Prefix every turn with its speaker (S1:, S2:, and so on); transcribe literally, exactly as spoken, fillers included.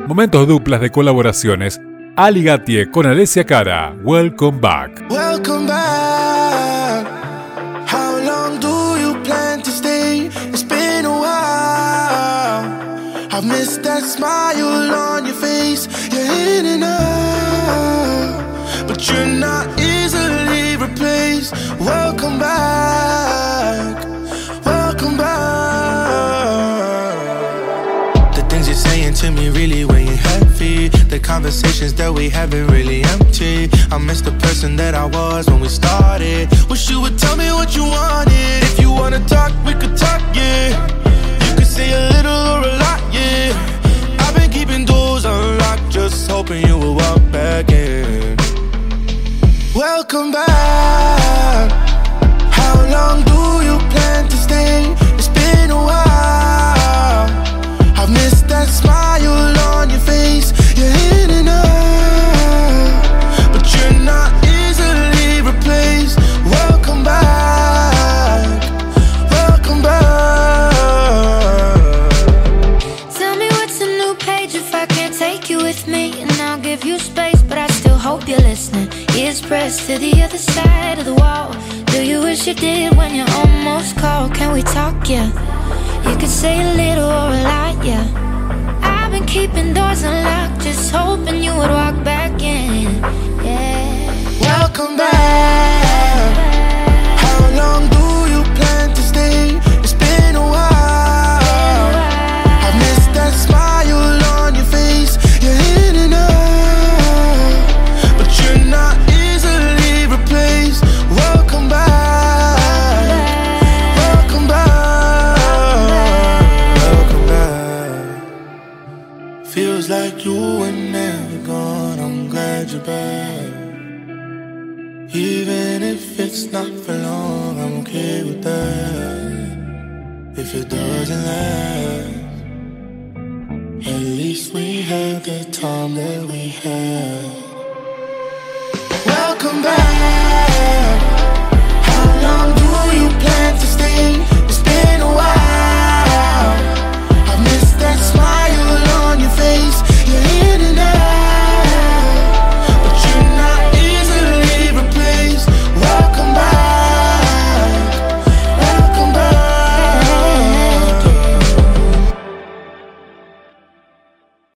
S1: momentos duplas de colaboraciones. Ali Gatie con Alessia Cara, Welcome Back.
S2: Welcome back. How long do you plan to stay? It's been a while. I've missed that smile on your face. You're in and out, but you're not easily replaced. Welcome back. Welcome back. The things you're saying to me really weighing heavy. The conversations that we having really empty. I miss the person that I was when we started. Wish you would tell me what you wanted. If you wanna talk, we could talk, yeah. You could say a little or a lot, yeah. I've been keeping doors unlocked, just hoping you will walk back in. Welcome back. How long do you plan to stay? It's been a while. I've missed that smile on your face. You're in and out, but you're not easily replaced. Welcome back. Welcome back.
S3: Tell me what's a new page if I can't take you with me, and I'll give you space, but I still hope you're listening. Ears pressed to the other side of the wall. Do you wish you did when you almost called? Can we talk, yeah? You could say a little or a lot, yeah. I've been keeping doors unlocked, just hoping you would walk back in, yeah.
S2: Welcome back. How long do you plan to stay? It's been a while. I've missed that smile on your face. You're in and out, but you're not easily replaced. Welcome back. Welcome back. Welcome back. Feels like you were never gone. I'm glad you're back. Even if it's not for long, I'm okay with that. If it doesn't last, at least we had the time that we had.